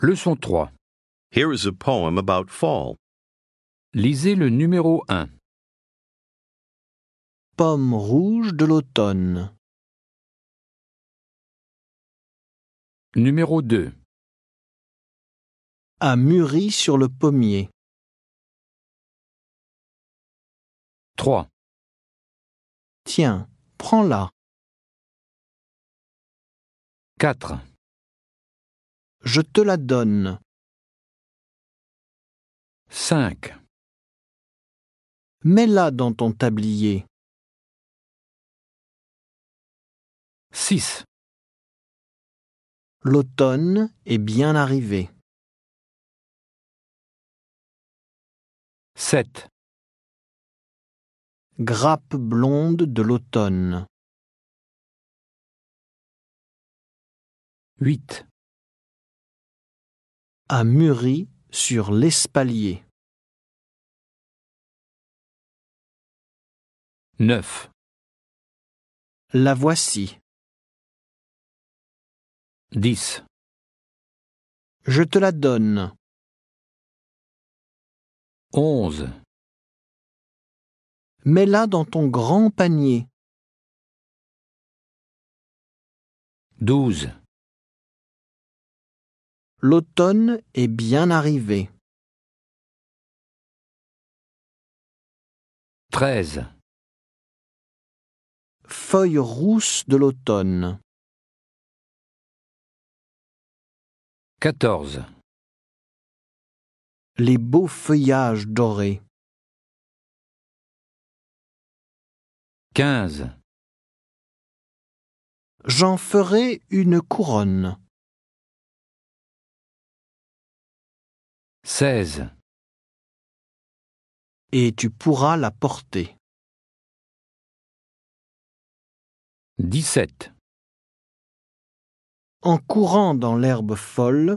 Leçon 3. Here is a poem about fall. Lisez le numéro 1. Pomme rouge de l'automne. Numéro 2. A mûri sur le pommier. 3. Tiens, prends-la. 4. Je te la donne. 5. Mets-la dans ton tablier. 6. L'automne est bien arrivé. 7. Grappe blonde de l'automne. 8. A mûri sur l'espalier. 9. La voici. 10. Je te la donne. 11. Mets-la dans ton grand panier. 12. L'automne est bien arrivé. 13. Feuilles rousses de l'automne. 14. Les beaux feuillages dorés. 15. J'en ferai une couronne. 16. Et tu pourras la porter. 17. En courant dans l'herbe folle.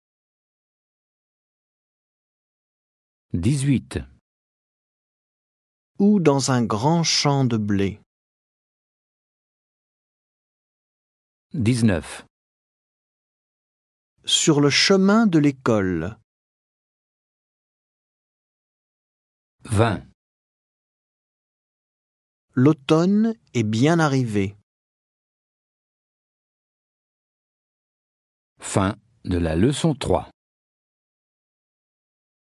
18. Ou dans un grand champ de blé. 19. Sur le chemin de l'école. 20. L'automne est bien arrivé. Fin de la leçon 3.